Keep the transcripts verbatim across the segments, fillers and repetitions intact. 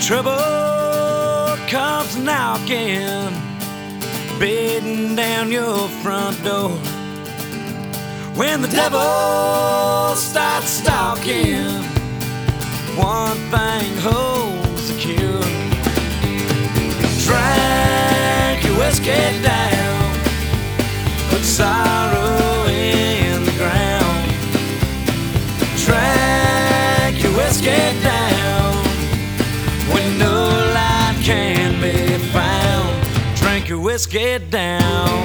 trouble comes knocking, beating down your front door, when the devil starts stalking, one thing holds the cure. Drink your whiskey down, put sorrow in the ground. Drink your whiskey down, when no light can be found. Drink your whiskey down.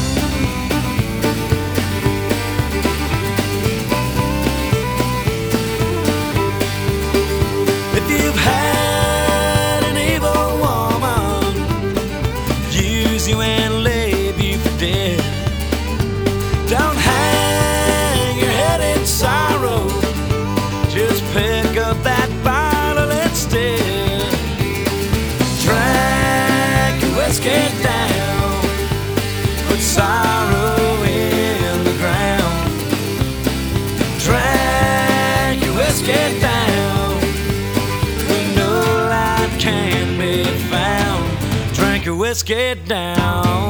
If you've had an evil woman use you and leave you for dead, don't hang your head in sorrow, just pick up that bottle instead. Drink your whiskey down, put sorrow in the ground. Drink your whiskey down, when no light can be found. Drink your whiskey down.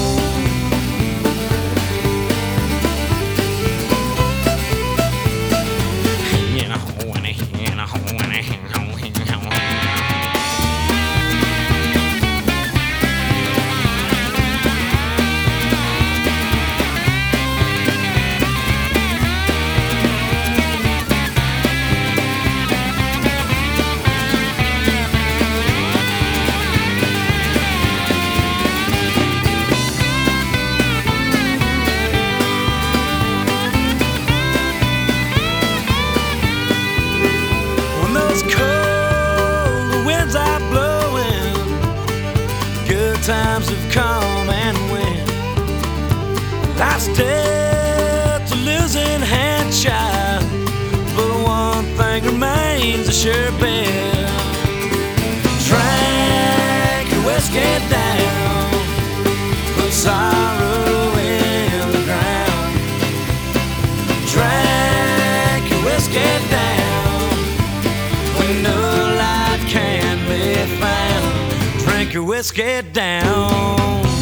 Times have come and went. Life's death, a losing hand, child, but one thing remains a sure bet. Drink your whiskey down, put sorrow in the ground. Drink your whiskey down, when no light can be found. Drink your whiskey down.